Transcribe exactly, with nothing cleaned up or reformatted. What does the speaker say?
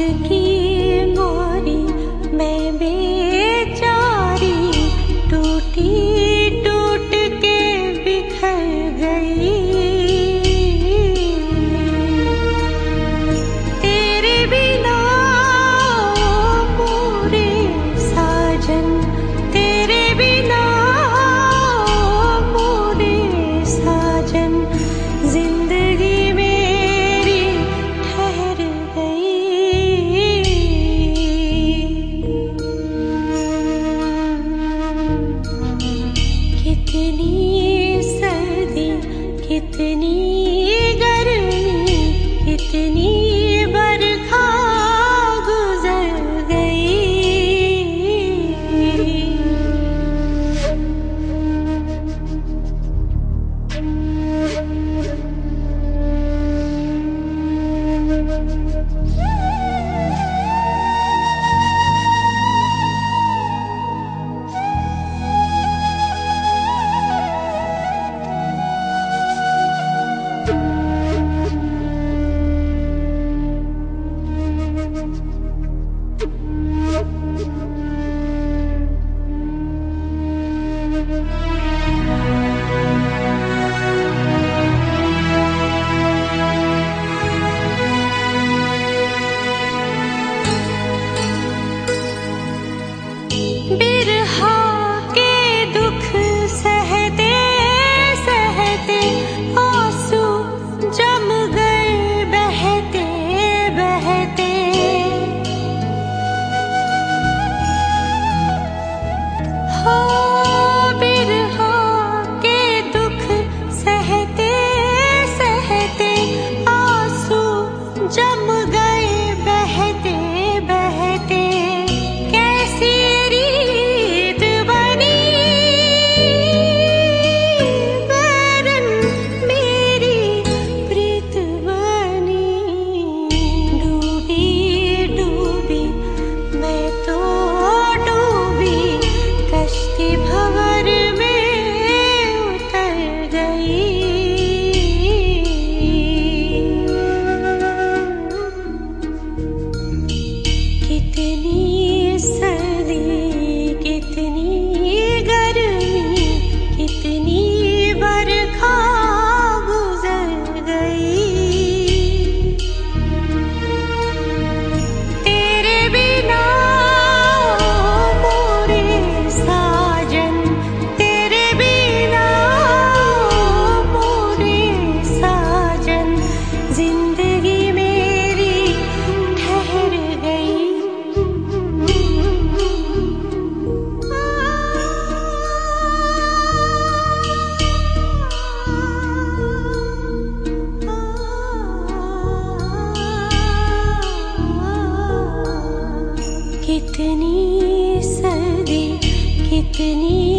जिंदगी मोरी मैं बेचारी टूटी टूट के बिखर गई। तेरे बिना मोरे साजन, तेरे बिना मोरे साजन, जिंदगी मेरी ठहर गई। कितनी सर्दी, कितनी गर्मी, कितनी बरखा गुजर गई। बिरहा के दुख सहते सहते आंसू जम गए बहते बहते। हो बिरहा के दुख सहते सहते आंसू जम गए बहते बहते। कैसी रीत बनी बरन मेरी प्रीत बनी। डूबी डूबी मैं तो डूबी, कश्ती भंवर में उतर गई। कितनी सर्दी, कितनी गर्मी, कितनी बरखा गुजर गई। तेरे बिना मोरे साजन, तेरे बिना मोरे साजन, जिंदगी मेरी ठहर गई। कितनी सर्दी, कितनी